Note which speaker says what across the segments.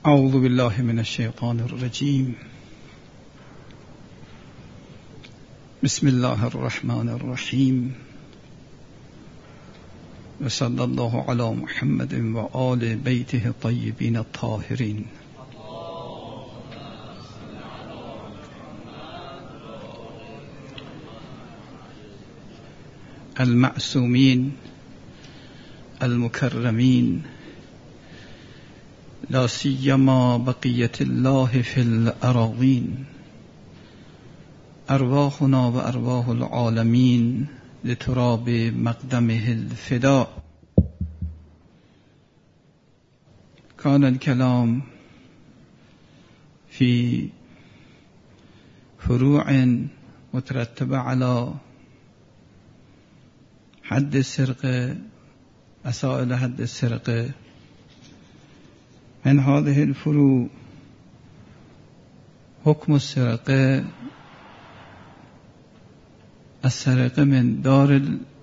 Speaker 1: اعوذ بالله من الشیطان الرجیم. بسم الله الرحمن الرحیم و صلی الله علی محمد و آل بیته الطیبین الطاهرین. المعصومین المکرمین، لا سیما بقیت الله فی الاراضین، ارواحنا و ارواح العالمین لتراب مقدمه الفداء. کان الکلام فی فروع مترتبه على حد السرقه، مسائل حد السرقه. من هذه الفروع حكم السرقة، السرقة من دار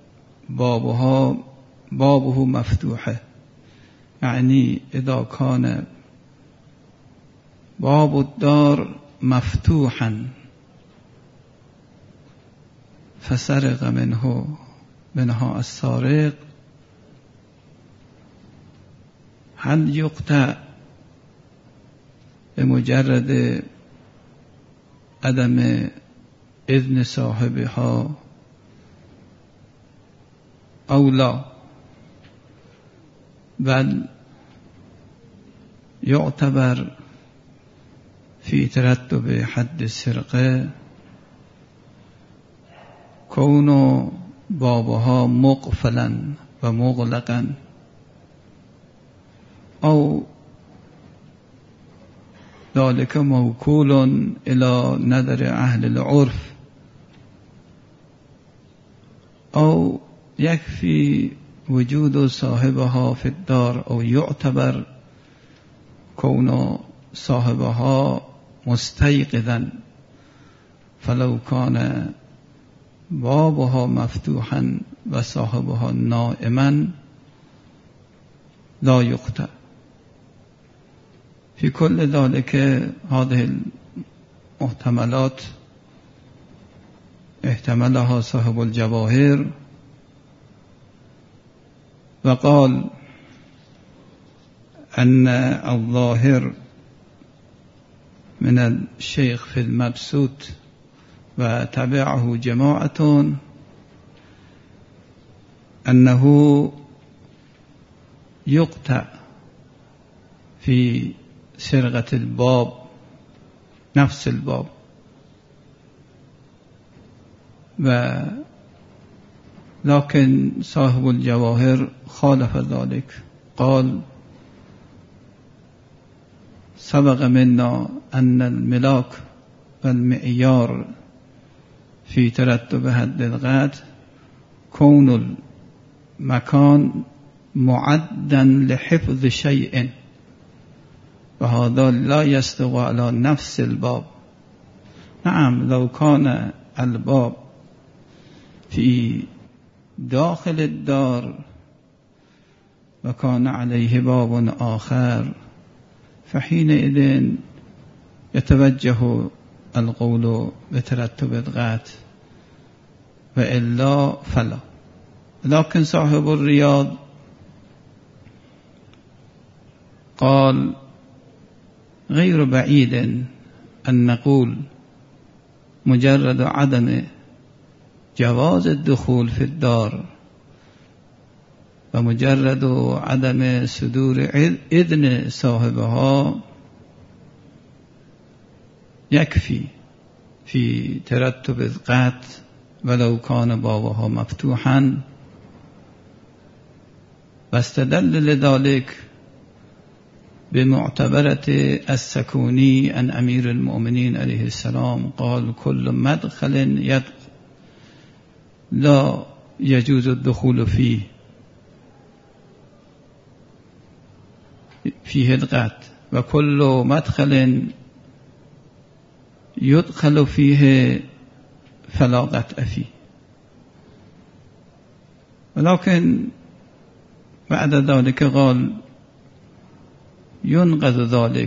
Speaker 1: بابه مفتوحة، يعني إذا كان باب الدار مفتوحا فسرق منها السارق، هل يقطع بمجرد عدم اذن صاحبها او لا، بل يعتبر في ترتب حد السرقة كون بابها مقفلا و مغلقا، او ذلك موكول إلى نظر أهل العرف، أو يكفي وجود صاحبها في الدار، أو يعتبر كون صاحبها مستيقظا، فلو كان بابها مفتوحا وصاحبها نائما لا يقطع. في كل ذلك هذه المحتملات احتملها صاحب الجواهر وقال أن الظاهر من الشيخ في المبسوط وتبعه جماعة أنه يقطع في سرقة الباب نفس الباب، لكن صاحب الجواهر خالف ذلك، قال سبق منا أن الملاك والمعيار في ترتب حد القطع كون المكان معدا لحفظ شيء، وهذا لا يستوى على نفس الباب. نعم، لو كان الباب في داخل الدار وكان عليه باب آخر فحينئذ يتوجه القول بترتب القطع، وإلا فلا. لكن صاحب الرياض قال غير بعيد أن نقول مجرد عدم جواز الدخول في الدار ومجرد عدم صدور إذن صاحبها يكفي في ترتب القطع ولو كان بابها مفتوحا. واستدل لذلك بمعتبرة السكوني عن أمير المؤمنين عليه السلام، قال كل مدخل لا يجوز الدخول فيه القطع، وكل مدخل يدخل فيه فلا قطع فيه. ولكن بعد ذلك قال ينقض ذلك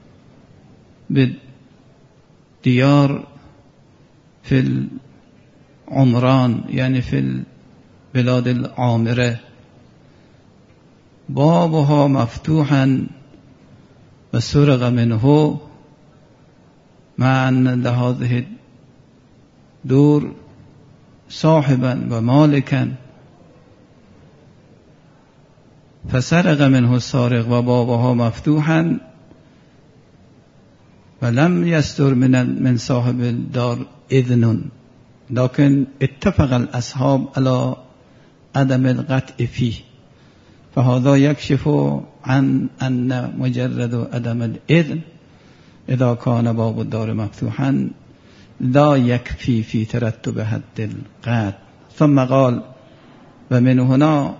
Speaker 1: بالديار في العمران، يعني في البلاد العامرة، بابها مفتوحا وسرق منه، مع أن لهذه الدور صاحبا ومالكا، فسرق منه السارق وبابها مفتوحا ولم يستر من صاحب الدار إذن، لكن اتفق الأصحاب على عدم القطع فيه، فهذا يكشف عن أن مجرد عدم الإذن إذا كان باب الدار مفتوحا لا يكفي في ترتب حد القطع. ثم قال: ومن هنا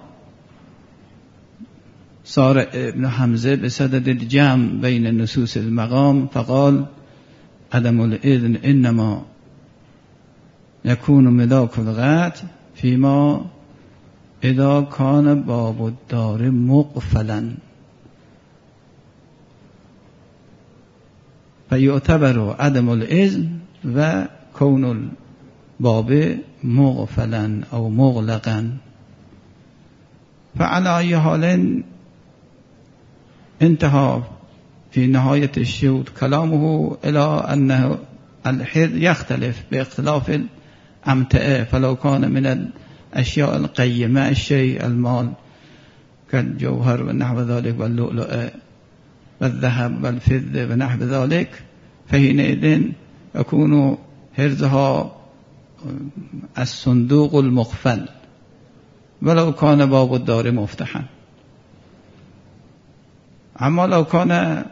Speaker 1: صار ابن حمزة بصدد الجمع بين نصوص المقام، فقال: عدم الإذن إنما يكون ملاك القطع فيما إذا كان باب الدار مقفلا، فيعتبر عدم الإذن وكون الباب مقفلا أو مغلقا. فعلى أي حال انتهى في نهاية الشوط كلامه إلى أنه الحد يختلف باختلاف الأمتعة، فلو كان من الأشياء القيمة الشيء المال كالجوهر ونحو ذلك واللؤلؤ والذهب والفضة ونحو ذلك، فحينئذ يكون حرزها الصندوق المقفل ولو كان باب الدار مفتحا. اما لو كان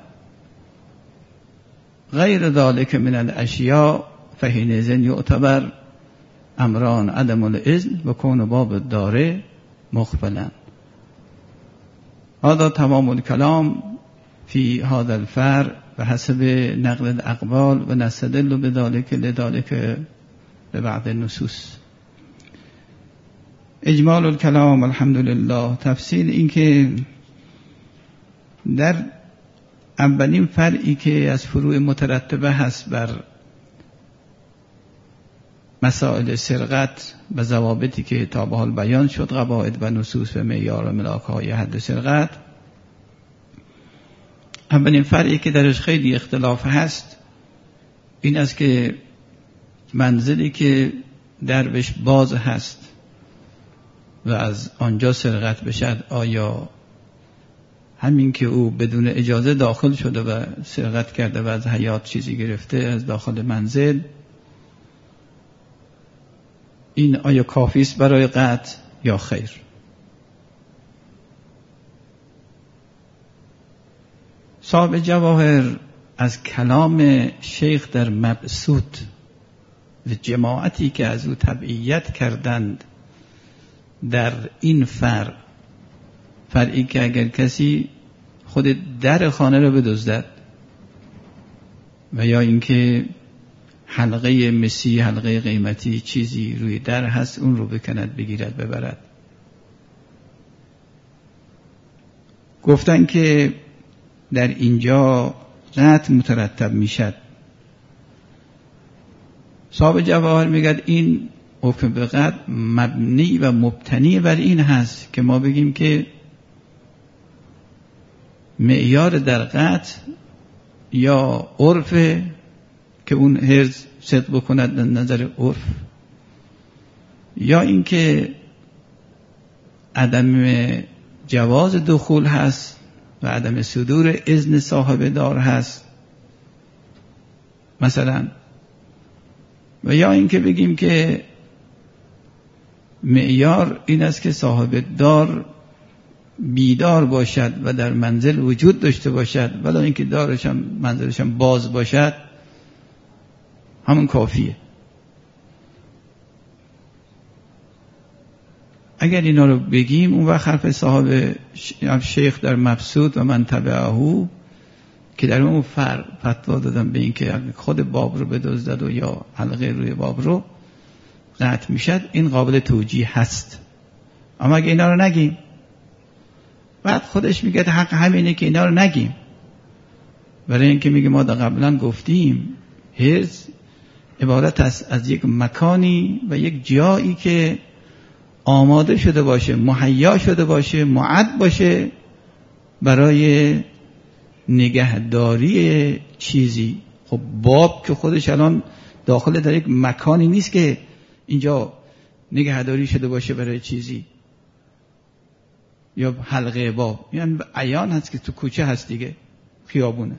Speaker 1: غير ذلك من الأشياء فحينئذ يعتبر أمران: عدم الإذن وكون باب الدار مقفلا. هذا تمام الكلام في هذا الفرع بحسب نقل الأقوال، ونستدل بذلك لذلك ببعض النصوص. اجمال الكلام الحمد لله. تفصیل این که در اولین فرعی که از فروع مترتبه هست بر مسائل سرقت و ضوابطی که تا به حال بیان شد، قواعد و نصوص و معیار و ملاک‌های حد سرقت، اولین فرعی که درش خیلی اختلاف هست این است که منزلی که دربش باز هست و از آنجا سرقت بشد، آیا همین که او بدون اجازه داخل شده و سرقت کرده و از حیاط چیزی گرفته از داخل منزل، این آیا کافی است برای قطع یا خیر؟ صاحب جواهر از کلام شیخ در مبسوط و جماعتی که از او تبعیت کردند در این فرعی که اگر کسی خود در خانه را بدزدد و یا اینکه حلقه مسی، حلقه قیمتی چیزی روی در هست، اون رو بکند بگیرد ببرد، گفتن که در اینجا قطع مترتب میشد. صاحب جواهر میگه این حکم به قطع مبنی و مبتنی بر این هست که ما بگیم که معیار در قطع یا عرف که اون حرز صدق بکند در نظر عرف، یا اینکه عدم جواز دخول هست و عدم صدور اذن صاحب دار هست مثلا، و یا اینکه بگیم که معیار این است که صاحب دار بیدار باشد و در منزل وجود داشته باشد، ولی اینکه دارشم منزلشم باز باشد همون کافیه. اگر اینا رو بگیم اون وقت حرف صاحب شیخ در مبسوط و من تبعهو که در اون فتوا دادم به این که خود باب رو بدزدد و یا حلقه روی باب رو قطع میشد، این قابل توجیه هست. اما اگه اینا رو نگیم، بعد خودش میگه حق همینه که اینا رو نگیم، برای اینکه میگه ما قبلا گفتیم حرز عبارت است از یک مکانی و یک جایی که آماده شده باشه، مهیا شده باشه، معد باشه برای نگهداری چیزی. خب باب که خودش الان داخل در یک مکانی نیست که اینجا نگهداری شده باشه برای چیزی، یا حلقه باب، یعنی عیان هست که تو کوچه هست دیگه، خیابونه.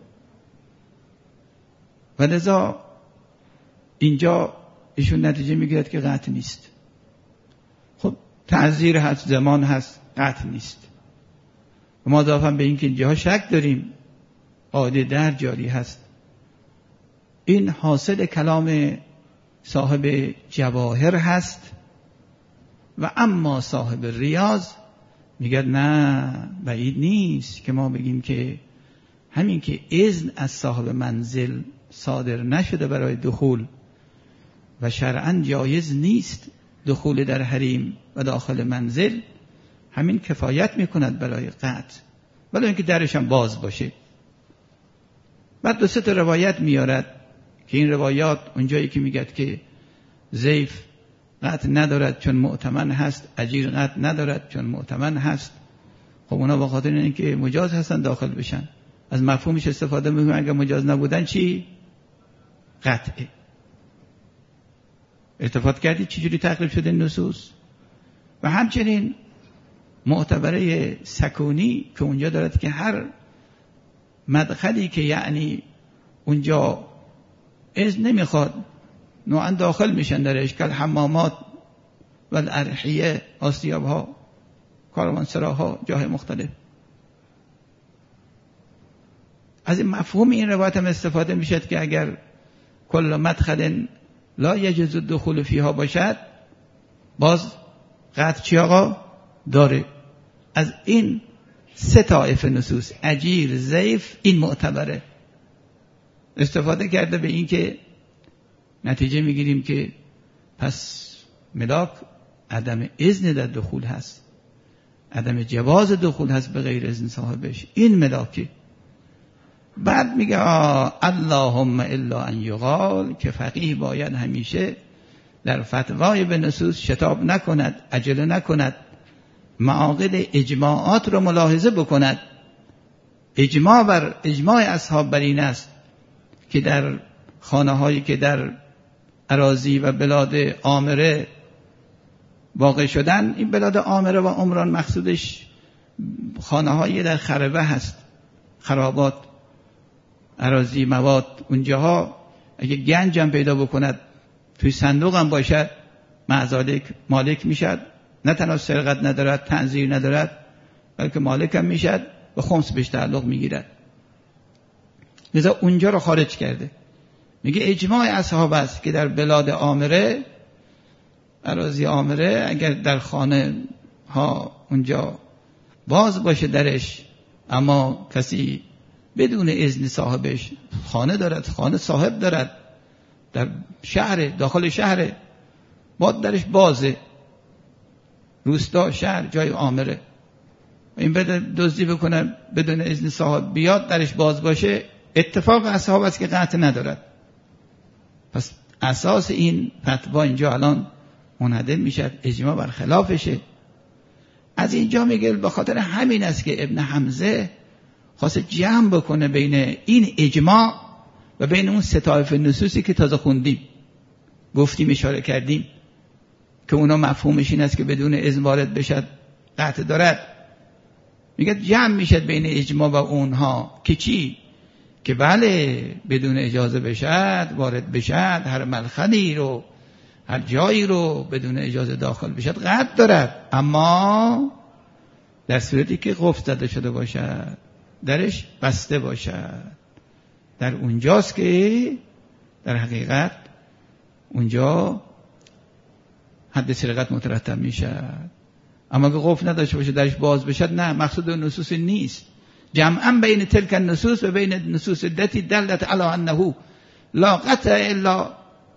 Speaker 1: و لذا اینجا ایشون نتیجه میگیرد که قطع نیست. خب تعذیر هست، زمان هست، قطع نیست. و ما اضافه به این که اینجاها شک داریم قاعده در جاری هست. این حاصل کلام صاحب جواهر هست. و اما صاحب ریاض میگه نه، بعید نیست که ما بگیم که همین که اذن از صاحب منزل صادر نشده برای دخول و شرعاً جایز نیست دخول در حریم و داخل منزل، همین کفایت میکند برای قطع، ولی اینکه درش هم باز باشه. بعد 2-3 روایت میارد که این روایات اونجایی که میگد که ضیف قطع ندارد چون مؤتمن هست، اجیر قطع ندارد چون مؤتمن هست. خب اونا با خاطر اینکه مجاز هستن داخل بشن، از مفهومش استفاده میکنن. اگر مجاز نبودن چی؟ قطعه. التفات کردید چجوری تقریب شده نصوص؟ و همچنین معتبره سکونی که اونجا دارد که هر مدخلی که یعنی اونجا اذن نمیخواد نوعا داخل میشن در اشکال حمامات و الارحیه، آسیابها، کاروانسراها، جاهای مختلف. از این مفهوم این روایت هم استفاده میشد که اگر کل مدخل لا یجوز الدخول فیها باشد، باز قطع چی آقا داره. از این 3 طایفه نصوص، اجیر، ضیف، این معتبره، استفاده کرده به این که نتیجه میگیریم که پس ملاک عدم اذن در دخول هست، عدم جواز دخول هست به غیر اذن صاحبش، این ملاکه. بعد میگه اللهم الا ان یقال، که فقیه باید همیشه در فتوای به نصوص شتاب نکند، عجله نکند، معاقد اجماعات رو ملاحظه بکند. اجماع اصحاب بر این است که در خانه هایی که در اراضی و بلاد آمره واقع شدن، این بلاد آمره و عمران مقصودش خانه هایی در خربه هست، خرابات، اراضی، مواد، اونجاها اگه گنج هم پیدا بکند توی صندوق هم باشد، معذالک مالک میشد، نه تنها سرقت ندارد، تنظیر ندارد، بلکه مالک هم میشد و خمس بهش تعلق میگیرد. لذا اونجا رو خارج کرده. میگه اجماع اصحاب است که در بلاد آمره، اراضی آمره، اگر در خانه ها اونجا باز باشه درش، اما کسی بدون اذن صاحبش خانه دارد، خانه صاحب دارد، در شهر، داخل شهر، با درش بازه، روستا، شهر، جای آمره، این بده دزدی بکنه بدون اذن صاحب بیاد درش باز باشه، اتفاق اصحاب است که قطع ندارد. پس اساس این فتوا اینجا الان منهدم میشد، اجماع بر خلافشه. از اینجا میگه به خاطر همین است که ابن حمزه خواسته جمع بکنه بین این اجماع و بین اون 3 طایفه نصوصی که تازه خوندیم، گفتیم، اشاره کردیم که اونا مفهومش این است که بدون اذن وارد بشد قطع دارد. میگه جمع میشد بین اجماع و اونها که چی؟ که بله بدون اجازه بشد، وارد بشد، هر ملخنی رو، هر جایی رو بدون اجازه داخل بشد قطع دارد، اما در صورتی که قفل زده شده باشد، درش بسته باشد، در اونجاست که در حقیقت اونجا حد سرقت مترتب میشد. اما که قفل نداشته باشه، درش باز بشد، نه، مقصود نصوص نیست. جمعا بین تلک النصوص و بین النصوص التي دلت على انه لا قطع الا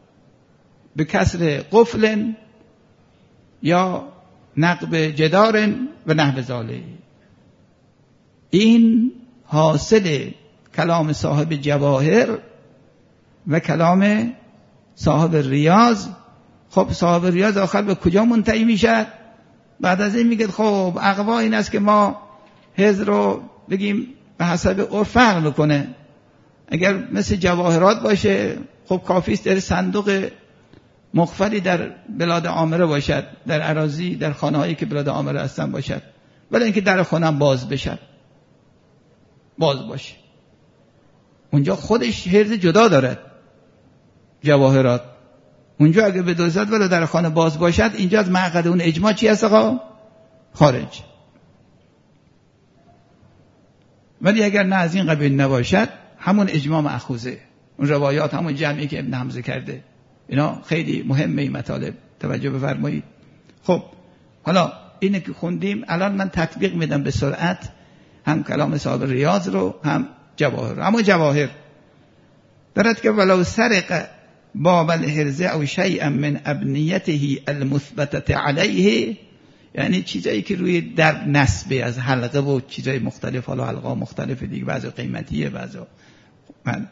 Speaker 1: بکسر قفل یا نقب جدار و نحو ذلک. این حاصل کلام صاحب جواهر و کلام صاحب ریاض. خب صاحب ریاض آخر به کجا منتهی میشه؟ بعد از این میگه خب اقوا این است که ما حرز رو بگیم به حسب عرف فرق میکنه. اگر مثل جواهرات باشه خب کافی است در صندوق مخفلی در بلاد عامره باشد، در اراضی در خانه هایی که بلاد عامره هستن باشد، ولی اینکه در خانه باز بشد، باز باشه. اونجا خودش حرز جدا دارد جواهرات. اونجا اگه به دوزد ولی در خانه باز باشد، اینجا از معقد اون اجماع چی هست آقا؟ خارج. ولی اگر نه از این قبیل نباشد، همون اجماع مأخوذه. اون روایات همون جمعی که ابن حمزه کرده. اینا خیلی مهمه این مطالب، توجه بفرمایید. خب حالا اینه که خوندیم، الان من تطبیق میدم به سرعت هم کلام صاحب ریاض رو هم جواهر. اما جواهر دارد که ولو سرق باب الحرز او شیئا من ابنیته المثبتة علیه، یعنی چیزایی که روی در نسبه از حلقه و چیزای مختلف، حالا حلقه مختلف دیگه، بعضی قیمتیه بعضی من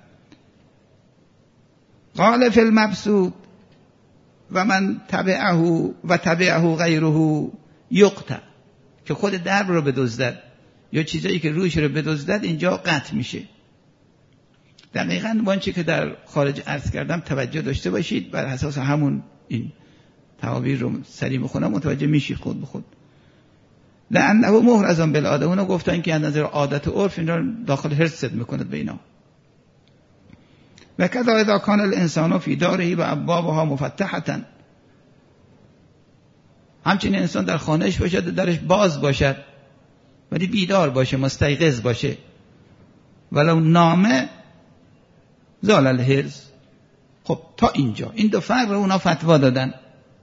Speaker 1: قال فی المبسوط و من تبعه و تبعه غیره یقطع، که خود درب رو بدزدد یا چیزایی که روش رو بدزدد اینجا قطع میشه. دقیقاً با آنچه که در خارج عرض کردم توجه داشته باشید، بر اساس همون این تعابیر رو سریع میخونم متوجه میشید خود به خود. لانه محرز بالعاده، اونا گفتن که از نظر عادت و عرف این رو داخل حرز صد میکنه به اینا. و کذا اذا کان الانسان فی داره و ابوابها مفتحة، همچنین انسان در خانهش باشد و درش باز باشد ولی بیدار باشه، مستيقظ باشه، ولو نامه زال الحرز. خب تا اینجا این دو فرق رو اونا فتوا دادن.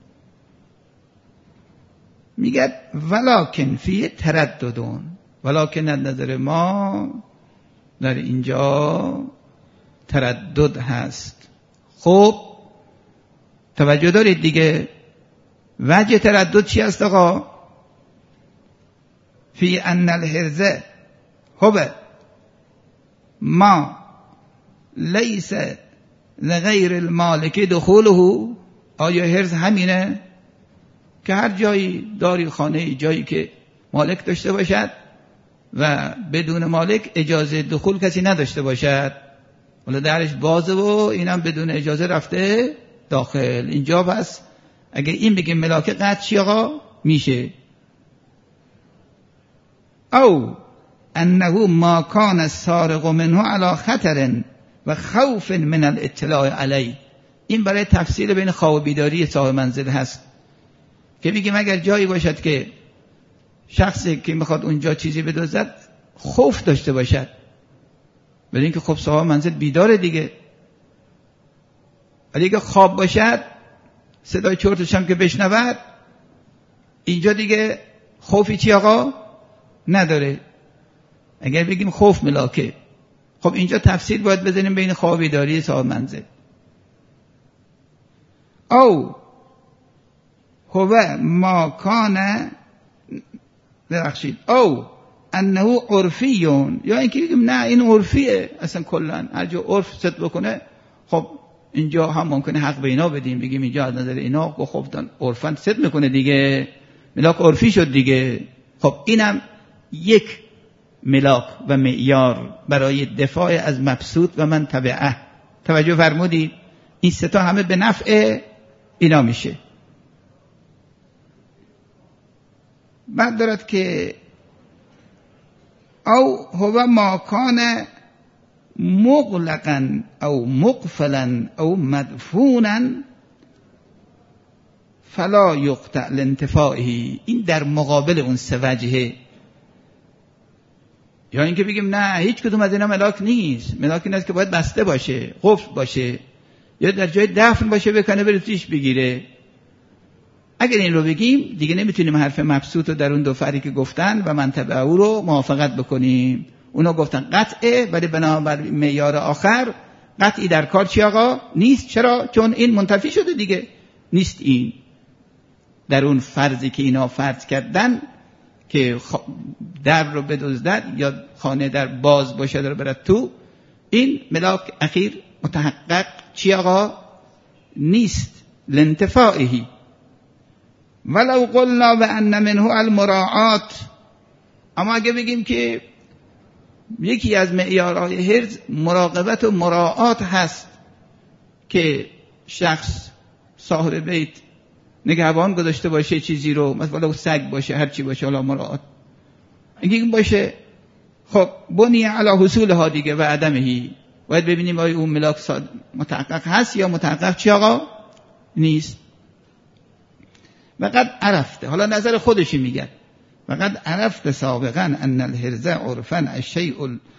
Speaker 1: میگه ولکن فی ترددون، ولکن از نظر ما در اینجا تردد هست. خب توجه دارید دیگه، وجه تردد چی است آقا؟ فی ان الحرز هو ما لیس لغیر المالک دخوله. آیا حرز همینه که هر جایی داری، خانه جایی که مالک داشته باشد و بدون مالک اجازه دخول کسی نداشته باشد، ولی درش بازه و اینم بدون اجازه رفته داخل. اینجا پس اگه این بگیم ملاک قطع چی آقا میشه؟ او انه ما کان السارق منه علی خطر و خوف من الاطلاع علی. این برای تفصیل بین خواب و بیداری صاحب منزل هست که بگیم اگر جایی باشد که شخصی که میخواد اونجا چیزی بدزدد خوف داشته باشد، ولی اینکه خب صاحب منزل بیداره دیگه، ولی اگه خواب باشد صدای چرتش هم که بشنود، اینجا دیگه خوفی چی آقا نداره. اگر بگیم خوف ملاکه، خب اینجا تفسیر باید بزنیم بین خواب بیداری صاحب منزل. او هو ما کان، ببخشید، او انه عرفیون، یا اینکه بگیم نه این عرفیه اصلا کلا هر جا عرف صد بکنه. خب اینجا هم ممکنه حق به اینا بدیم، بگیم اینجا از نظر اینا خب عرفاً صد میکنه دیگه، ملاک عرفی شد دیگه. خب اینم یک ملاک و معیار برای دفاع از مبسوط و من تبعه. توجه فرمودید؟ این سه تا همه به نفع اینا میشه. بعد دارد که او هو ما کان مغلقا او مقفلا او مدفونا فلا یقطع لانتفاعه. این در مقابل اون سه وجهه. یا اینکه بگیم نه هیچ کدوم از اینا ملاک نیست، ملاک این است که باید بسته باشه، قفل باشه، یا در جای دفن باشه بکنه بره توش بگیره. اگر این رو بگیم دیگه نمیتونیم حرف مبسوط رو در اون دو فری که گفتن و منطبع او رو موافقت بکنیم. اونا گفتن قطعه، ولی بنابر معیار آخر قطعی در کار چی آقا نیست. چرا؟ چون این منتفی شده دیگه، نیست این در اون فرضی که اینا فرض کردن که در رو بدزدد یا خانه در باز باشه رو برد تو، این ملاک اخیر متحقق چی آقا؟ نیست لانتفاعهی. ولو قلنا بأن منه المراعات، اما اگه بگیم که یکی از معیارهای حرز مراقبت و مراعات هست که شخص صاحب بیت نگهبان گذاشته باشه چیزی رو، مثلا سگ باشه هر چی باشه، حالا مراعات اگه این باشه، خب بنی علی حصولها دیگه و عدمهی، باید ببینیم آیا اون ملاک متحقق هست یا متحقق چی آقا؟ نیست. وقد عرفته، حالا نظر خودشی میگن، وقد عرفت سابقا ان الحرز عرفا الشیء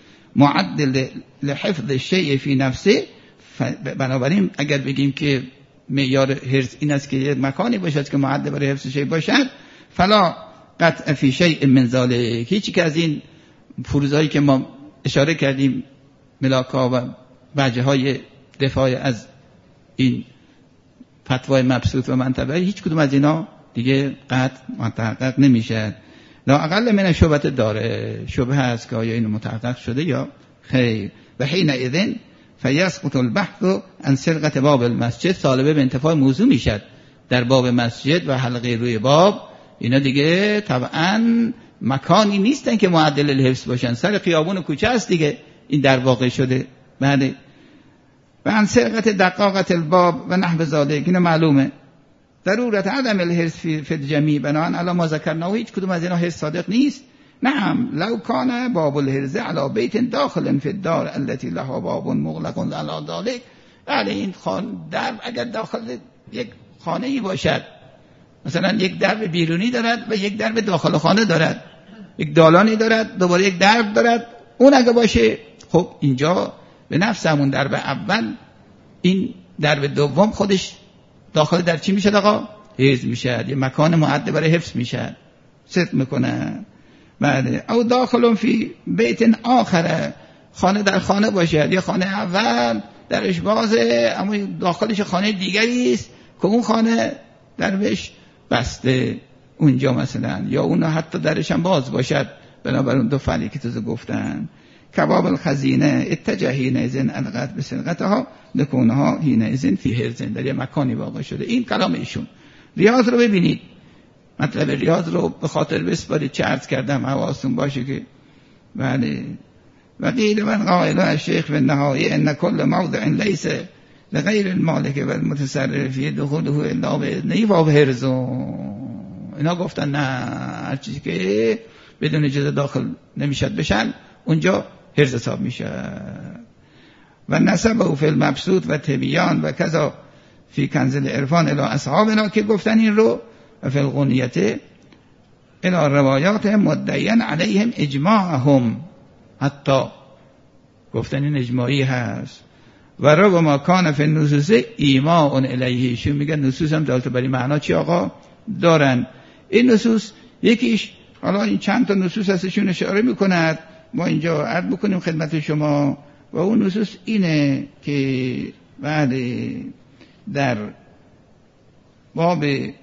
Speaker 1: المعد لحفظ الشیء فی نفسه. بنابراین اگر بگیم که معیار حرز این است که یک مکانی باشد که معد برای حفظ شیء باشد، فلا قطع فی شیء من ذلک، هیچی که از این فروزهایی که ما اشاره کردیم، ملاک‌ها و وجه‌های دفاع از این فتوای مبسوط و منطبعی، هیچ کدوم از اینا دیگه قطع متحقق نمیشه. لا اقل من شبهت داره، شبهه است که آیا این متحقق شده یا خیر. و حین اذن فیسقط البحث عن سرقت باب المسجد، طالبه به انتفاع موضوع میشد در باب مسجد و حلقه روی باب. اینا دیگه طبعا مکانی نیستن که معدل الحفظ باشن، سر خیابون و کوچه است دیگه این در واقع شده. بعد و عن سرقت دقاقت الباب و نحو ذالک، این معلومه. ضرورت عدم الحرز فی الجمیع بناء علی ما ذکرناه، هیچ کدوم از اینا حرز صادق نیست. نعم لو کان باب الحرز علی بیت داخل فی الدار التي لها باب مغلق علی ذالک، یعنی این در اگر داخل یک خانه‌ای باشد، مثلا یک درب بیرونی دارد و یک درب داخل خانه دارد، یک دالانی دارد دوباره یک درب دارد، اون اگه باشه خب اینجا به نفس همون درب اول این درب دوم خودش داخل در چی میشه آقا؟ حرز میشه، یه مکان معد برای حفظ میشه، صدق میکنه. بعد او داخل فی بیت آخره، خانه در خانه باشد، یا خانه اول درش بازه اما داخلش خانه دیگری است که اون خانه درش بسته اونجا مثلا، یا اون حتی درش هم باز باشد، بنابراین دو فعلی که تو گفتن. کباب الخزینه اتجه حینئذ القت بسرقتها لکونها حینئذ فی حرز، در یه مکانی واقع شده. این کلام ایشون. ریاض رو ببینید، مطلب ریاض رو به خاطر بسپارید، چه عرض کردم حواستون باشه که بله. و قیل من قائل الشیخ فی النهایه ان کل موضع لیس لغیر المالک و المتصرف فی دخوله الا باذنه و حرز. اینا گفتن نه، هر چیزی که بدون اجازه داخل نمیشد بشن اونجا حرز حساب میشه. و نسبه فی المبسوط و تبیان و کذا فی کنز العرفان الی اصحابنا، که گفتن این رو، و فی الغنیت الی روایات مدعیان علیهم اجماعهم، حتی گفتن این اجماعی هست. و رو ما کان فی النصوص ایماء الیه، شون میگن نصوص هم دالت بری معنا چی آقا دارن. این نصوص یکیش، حالا این چند تا نصوص هستشون اشاره میکند، ما اینجا عرض بکنیم خدمت شما. و اون نصوص اینه که بعد در باب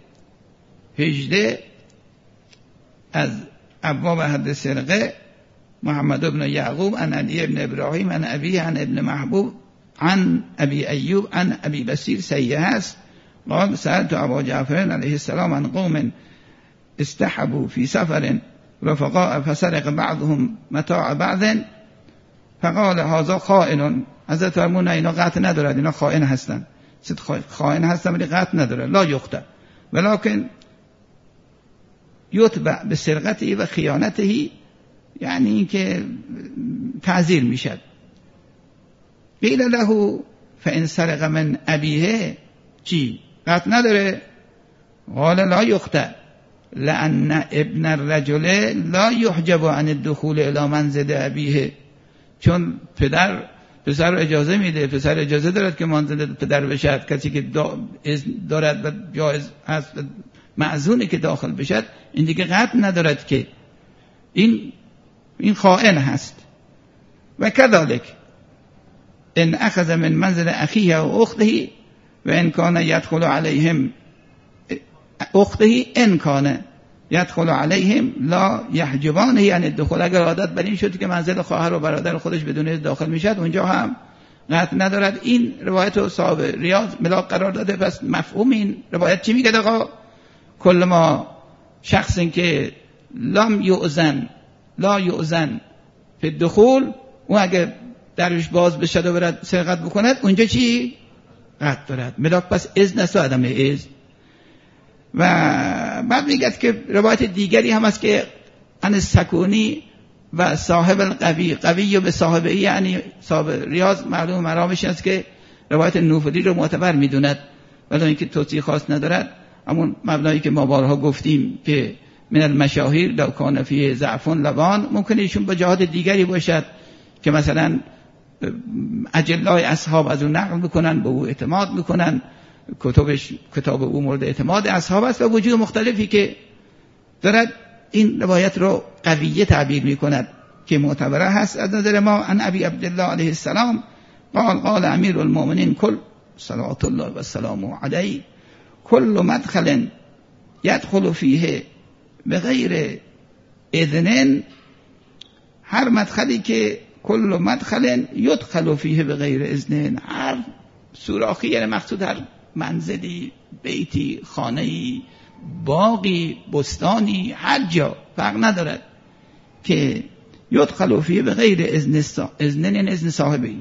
Speaker 1: 18 از ابواب حد سرقه، محمد ابن یعقوب عن علی ابن ابراهیم عن ابی عن ابن محبوب عن ابی ایوب عن ابی بصیر سیه است. قال سألت ابا جعفر علیه السلام عن قوم استحبوا في سفر رفقاء فسرق بعضهم متاع بعض فقال هذا خائن. حضرت فرمود اینا قطع ندارد، اینا خائن هستن، خائن هستن ولی قطع نداره، لا یقطع ولكن یتبع بسرقته و خیانته، یعنی این که تعزیر میشد. قیل له فان سرق من ابیه چی؟ قطع نداره؟ قال لا یقطع لأن ابن الرجل لا يحجب عن الدخول الى منزل ابیه، چون پسر رو اجازه میده، پسر اجازه دارد که منزل پدر بشد، کسی که دارد و جایز هست معزونه که داخل بشد، این دیگه قطع ندارد که این خائن هست. و كذلك ان اخذ من منزل اخیه و اخته و ان کان يدخل علیهم اخته ان کان یدخل علیهم لا یحجبانه، یعنی دخول اگر عادت بر این شد که منزل خواهر و برادر خودش بدون داخل میشد اونجا هم قطع ندارد. این روایت رو صاحب ریاض ملاک قرار داده. پس مفهوم این روایت چی میگه؟ آقا کل ما شخص که لا یؤذن فی الدخول، اون اگه درش باز بشد و برد سرقت بکند اونجا چی؟ قطع دارد. ملاک پس اذن است و عدم اذن. و بعد میگه که روایت دیگری هم است که ان سکونی و صاحب القوی، قوی و به صاحب ای، یعنی صاحب ریاض معلوم مرامش است که روایت نوفلی رو معتبر میدوند ولی اینکه توصیه خاص ندارد. همون مبنایی که ما بارها گفتیم که من المشاهیر لو کان فیه ضعف لبان، ممکنه ایشون با جهات دیگری باشد که مثلا اجلای اصحاب از اون نقل میکنن، به او اعتماد میکنن، کتاب او مورد اعتماد اصحاب است و وجود مختلفی که دارد این روایت رو قویه تعبیر میکند که معتبره هست از نظر ما. عن ابی عبدالله علیه السلام قال امیر المؤمنین کل صلوات الله و سلامه علیه کل مدخل یدخل فیه بغیر اذن، هر مدخلی که کل مدخل یدخل فیه بغیر اذن، هر سوراخی، یعنی مقصود هر منزلی، بیتی، خانه‌ای، باقی، بستانی، هر جا فرق ندارد که یدخل فیه بغیر اذن اذن صاحبی،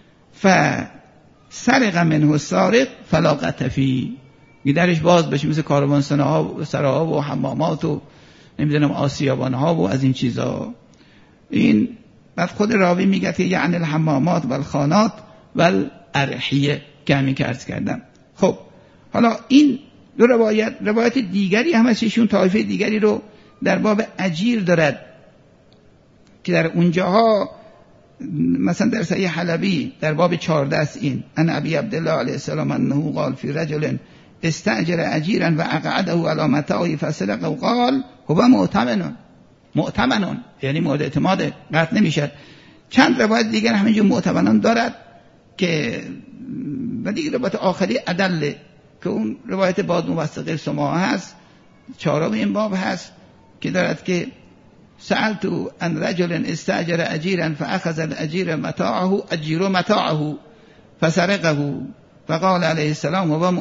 Speaker 1: فسرق منه السارق فلا قطع فیه، درش باز بشه مثل کاروانسراها و سراها و حمامات و نمیدونم آسیابانها و از این چیزا. این بعد خود راوی میگه که یعنی الحمامات و الخانات و الارحیه که همین که عرض کردم. خب حالا این دو روایت دیگری هم هست، ایشون طایفه دیگری رو در باب اجیر دارد که در اونجاها مثلا در صحیح حلبی در باب 14 است. این ان ابی عبدالله علیه السلام انه قال فی رجل استاجر اجیرا و اقعده علی متاعه فسرق و قال هو مؤتمن، یعنی مورد اعتماد، قطع نمیشد. چند روایت دیگر همینجور مؤتمنان دارد که و دیگر روایت آخری ادله که اون روایت باد موثقه سماع هست، چهارم این باب هست که دارد که سألت ان رجل استاجر اجیرا فاخذ الاجیر متاعه اجیر متاعه فسرقه فقال علیه السلام هو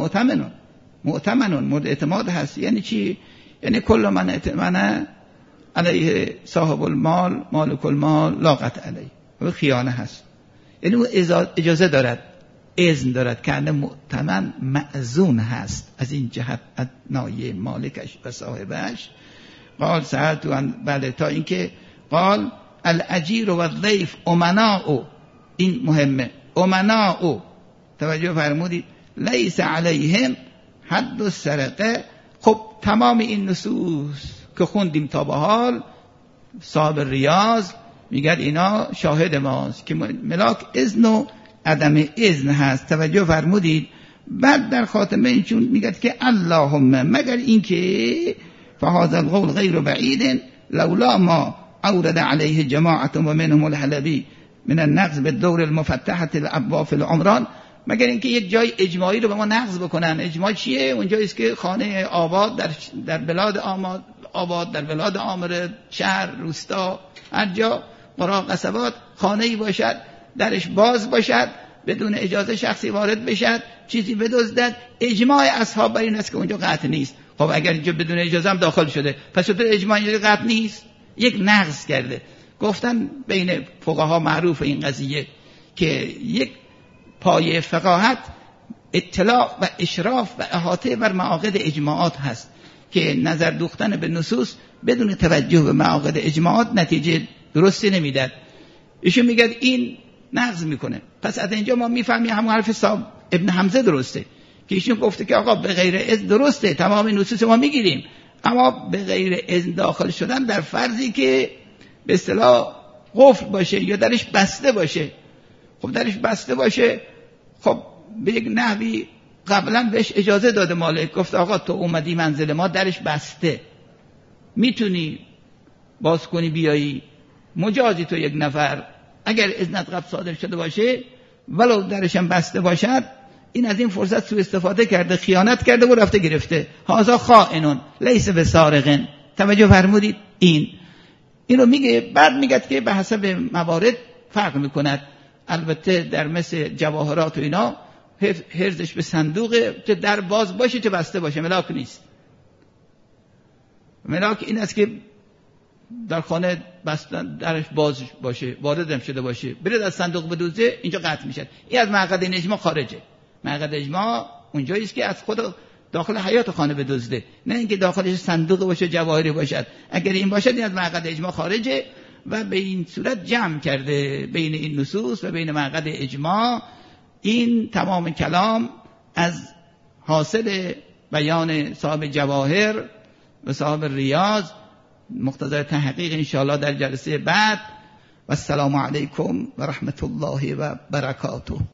Speaker 1: مؤتمن، مورد اعتماد هست. یعنی چی؟ یعنی کل من ائتمن علیه صاحب المال مالک المال لا قطع علیه، و خیانه هست. یعنی او اجازه دارد، اذن دارد که انه مؤتمن مأذون هست از این جهت از نایه مالکش و صاحبش. قال سألت بله تا اینکه قال الاجیر و الضیف امناء، این مهمه، امناء، توجه فرمودید، لیس علیهم حد السرقه. خب تمام این نصوص که خوندیم تا به حال صاحب ریاض میگه اینا شاهد ماست که ملاک اذن و عدم اذن هست. توجه فرمودید. بعد در خاتمه اینچون میگه که اللهم مگر این که فهذا القول غیر بعید لولا ما اورد علیه جماعت و منهم الحلبی من النقض بالدور المفتحة الابواب فی العمران، مگر اینکه یک جای اجماعی رو به ما نقض بکنن. اجماع چیه؟ اونجایی است که خانه آباد در بلاد آباد، در بلاد آمره، شهر، روستا، هر جا، قرا، قصبات، خانه‌ای باشد درش باز باشد، بدون اجازه شخصی وارد بشد، چیزی بدزدد، اجماع اصحاب بر این است که اونجا قطع نیست. خب اگر اینجا بدون اجازه هم داخل شده پس چطور اجماع اینجا قطع نیست؟ یک نقض کرده. گفتن بین فقها معروف این قضیه که یک پایه فقاهت اطلاع و اشراف و احاطه بر معاقد اجماعات هست که نظر دوختن به نصوص بدون توجه به معاقد اجماعات نتیجه درستی نمیداد. ایشون میگه این نقض میکنه. پس از اینجا ما میفهمیم همون حرف صاحب ابن حمزه درسته که ایشون گفته که آقا به غیر اذن درسته، تمام نصوص ما میگیریم، اما به غیر اذن داخل شدن در فرضی که به اصطلاح قفل باشه یا درش بسته باشه. خب درش بسته باشه، خب به یک نحوی قبلا بهش اجازه داده مالک، گفت آقا تو اومدی منزل ما درش بسته، میتونی باز کنی بیایی، مجازی تو یک نفر، اگر اذنت قبل صادر شده باشه ولو درش هم بسته باشد، این از این فرصت سوء استفاده کرده، خیانت کرده و رفته گرفته. هذا خائن لیس بسارق، توجه فرمودید. اینو میگه، بعد میگه که به حسب موارد فرق میکند. البته در مثل جواهرات و اینا حرزش به صندوق، چه در باز باشه چه بسته باشه، ملاک نیست. ملاک این است که در خانه بستن درش باز باشه، وارد شده باشه، برید از صندوق بدوزه، اینجا قطع میشه. این از مقعد اجماع خارجه. مقعد اجماع اونجایی است که از خود داخل حیات خانه بدزده، نه اینکه داخلش صندوق باشه جواهری باشد. اگر این باشد این از مقعد اجماع خارجه و به این صورت جمع کرده بین این نصوص و بین مقعد اجماع. این تمام کلام از حاصل بیان صاحب جواهر و صاحب ریاض، مقتضای تحقیق انشاءالله در جلسه بعد. و السلام علیکم و رحمت الله و برکاته.